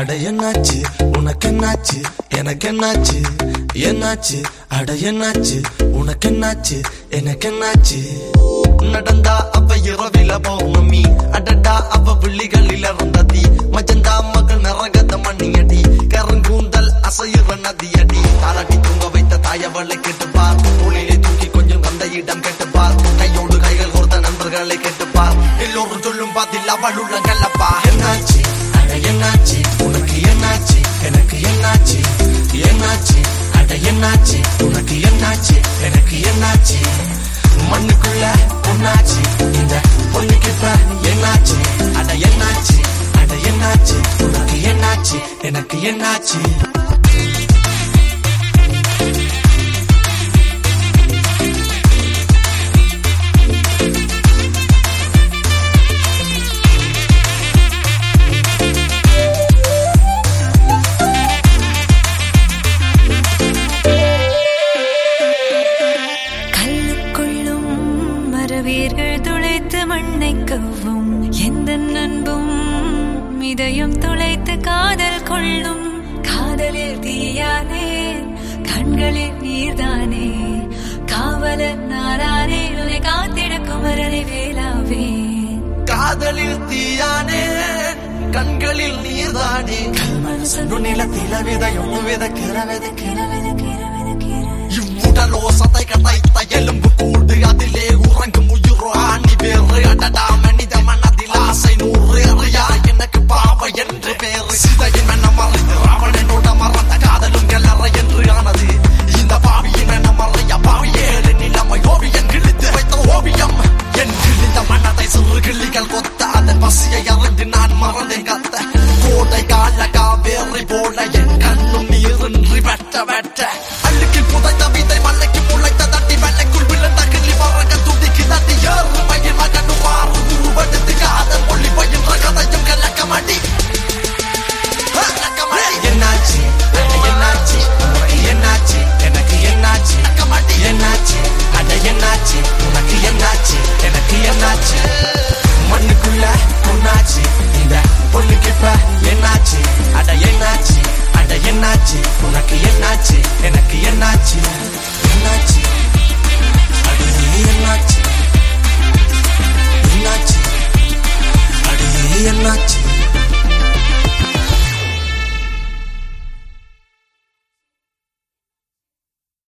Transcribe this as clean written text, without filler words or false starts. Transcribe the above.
அட என்னாச்சு உனக்கு என்னாச்சு எனக்கு என்னாச்சு என்னாச்சு அட என்னாச்சு உனக்கு என்னாச்சு எனக்கு என்னாச்சு நடந்தா அவ இரவில பௌர்ணமி அடடா அவ விழிகளில் இருந்ததி மஜந்தா மகள் நரகத மணியடி கருங்கூந்தல் அசையுற நதியடி தாராட்டி தூங்க வைத்த தாயவளை கேட்டுப்பார் தோளிலே தூக்கி கொஞ்சம் வந்த இடம் கேட்டுப்பார் கையோடு கைகள் கொடுத்த நண்பர்களை கேட்டுப்பார் எல்லோரும் சொல்லும் பாத்தில் அவள் உள்ள கல்லப்பா என்னாச்சு அட என்னாச்சு உனக்கு என்னாச்சு எனக்கு என்னாச்சு என்னாச்சு அட என்னாச்சு உனக்கு என்னாச்சு எனக்கு என்னாச்சு மண்ணுக்குள்ள பொண்ணாச்சு இந்த பொண்ணுக்கு இப்ப என்னாச்சு அட என்னாச்சு அட என்னாச்சு உனக்கு என்னாச்சு எனக்கு என்னாச்சு வீர்கள் துளைத்து மண்ணை கவ்வும் எந்த நண்பும் இதயம் துளைத்து காதல் கொள்ளும் காதலில் தீயானே கண்களில் நீர்தானே காவலர் நாரானே உன்னை காத்திட குமரனை வேளாவே காதலில் தீயானே கண்களில் நீர்தானே நிலத்தில விதையொன்று இவ்வுடலோசத்தை கதைத்த எலும்பு கூடு அதிலே உறங்கும் உயிரோ ஆணி பேரு அடடா மனித மனதில் ஆசை நூறு அறியா எனக்கு பாவ என்று பேரு சிதையின் என மறைந்து ராவணனோட மறந்த காதலும் கல்லறை என்று ஆனது இந்த பாவியின் என மறைய பாவியேறு நிலைமை ஓவியம் கிழித்து வைத்த ஓவியம் என் கிழிந்த மனதை சிறு கிளிகள் கொத்த அதன் பசியை அறிந்து நான் மறந்தேன் கத்த கோடை கால காவேரி போல என் கண்ணும் நீரின்றி வெட்ட வெட்ட அள்ளுக்கில் புதைத்த விதை மல்லைக்கு முளைத்த தட்டி வெள்ளைக்குள் விழுந்த கிள்ளி பறக்க துடிக்கு தட்டி ஏறு பையன் மகனு மாறு உருவெடுத்து காதல் மொழி பயின்ற கதையும் கலக்கமாட்டி என்னாச்சு அட என்னாச்சு உனக்கு என்னாச்சு எனக்கு என்னாச்சு என்னாச்சு அட என்னாச்சு உனக்கு என்னாச்சு எனக்கு என்னாச்சு மண்ணுக்குள்ள பொண்ணாச்சு இந்த பொண்ணுக்கு இப்ப என்னாச்சு அட என்னாச்சு அட என்னாச்சு உனக்கு என்னாச்சு எனக்கு என்னாச்சு என்னாச்சு அட என்னாச்சு என்னாச்சு அட என்னாச்சு